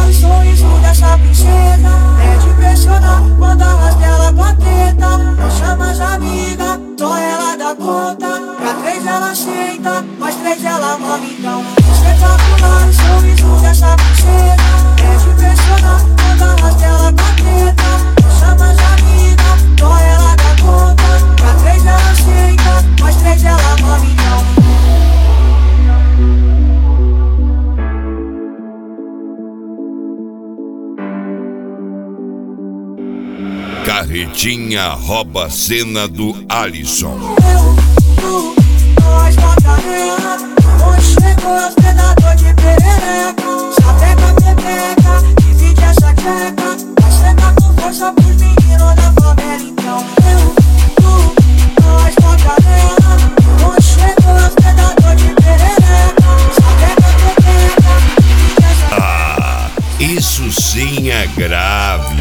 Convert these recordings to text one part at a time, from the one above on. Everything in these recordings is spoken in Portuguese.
o sorriso dessa princesa é de impressionar quando arrasta ela pra treta. Não chama as amigas, só ela dá conta. Pra 3 ela aceita, mas 3 ela mama então. Espetacular o sorriso dessa princesa é de impressionar quando arrasta ela pra treta. Não chama as amigas, só ela dá conta. Pra 3 ela aceita, mas 3 ela mama então. Carretinha rouba a cena do Alisson. Nós Macarena, onde chegou os predador de perereca. Sapeca, pepeca, divide essa tcheca. Vai chegar com força pros meninos da favela então. Nós Macarena, onde chegou os predador de perereca. Sapeca, pepeca, divide essa tcheca. Ah, isso sim é grave.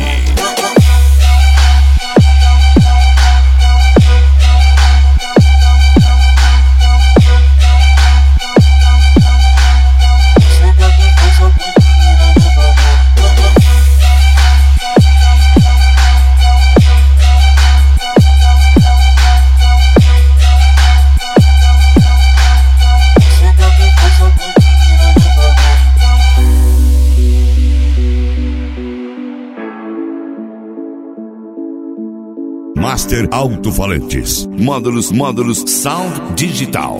Master Alto-Falantes. Módulos Sound Digital.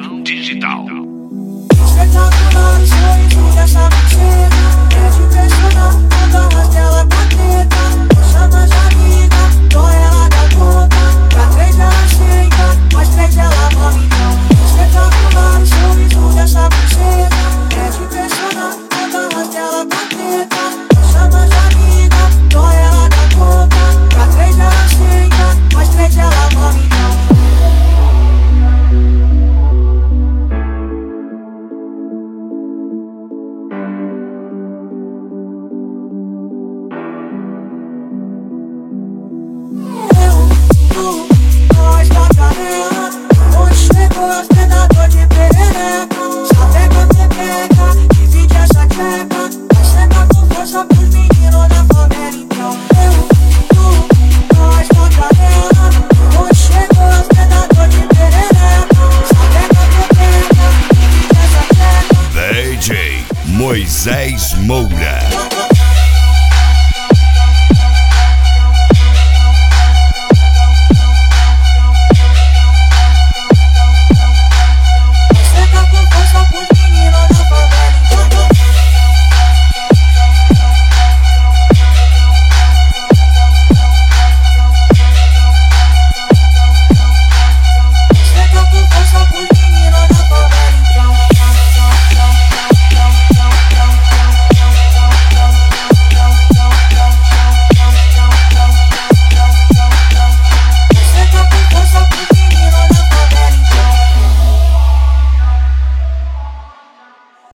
Espetacular o sorriso dessa princesa é de impressionar quando arrasta ela pra treta. Não chama as amigas, só ela dá conta. Pra 3 ela aceita, mas 3 ela mama então. Espetacular o sorriso dessa princesa é de impressionar quando arrasta ela pra treta. Não chama as amigas, só ela dá conta. Pra 3 ela aceita, mas 3 ela mama então. Nós Macarena, onde chegou os predador de perereca. Sapeca, pepeca, divide essa tcheca. Vai chegar com força pros meninos da favela então.